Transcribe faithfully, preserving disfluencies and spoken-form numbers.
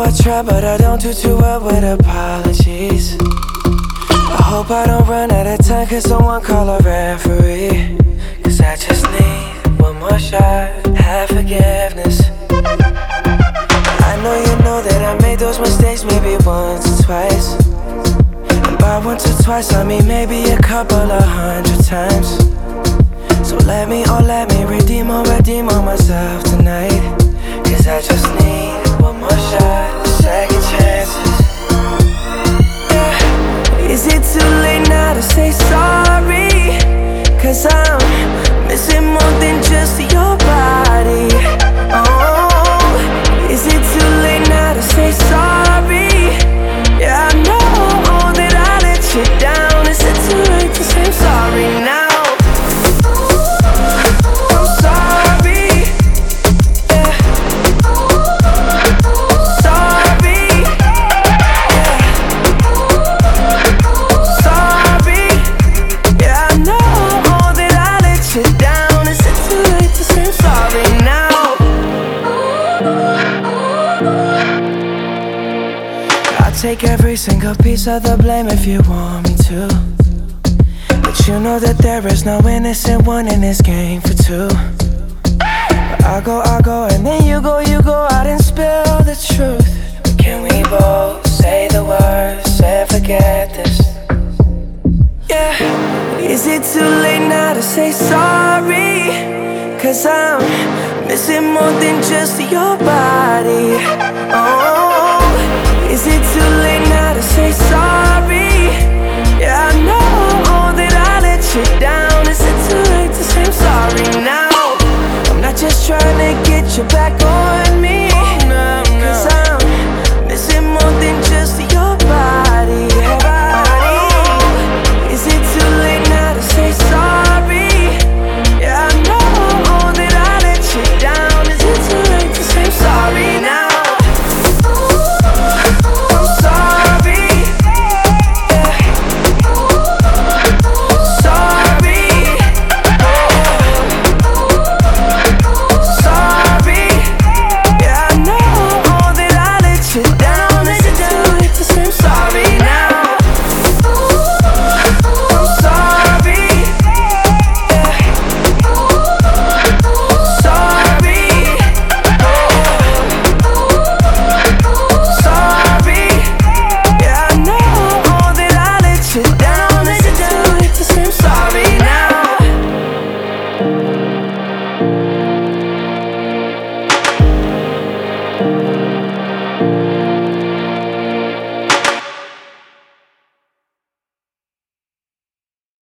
I try, but I don't do too well with apologies. I hope I don't run out of time, cause someone call a referee. Cause I just need one more shot, have forgiveness. I know you know that I made those mistakes maybe once or twice. And by once or twice I mean maybe a couple of hundred times. So let me, oh let me redeem or redeem on myself tonight. Cause I just need one more shot, second chances. Yeah. Is it too late now to say sorry? Cause I'm missing more than just your body. Oh, is it too late now to say sorry? Yeah, I know that I let you down. Is it too late to say I'm sorry now? Take every single piece of the blame if you want me to. But you know that there is no innocent one in this game for two. But I go, I go, and then you go, you go out and spill the truth. But can we both say the words and forget this? Yeah. Is it too late now to say sorry? Cause I'm missing more than just your body. Oh, is it too late now to say sorry? Yeah, I know that I let you down. Is it too late to say I'm sorry now? I'm not just trying to get you back on me.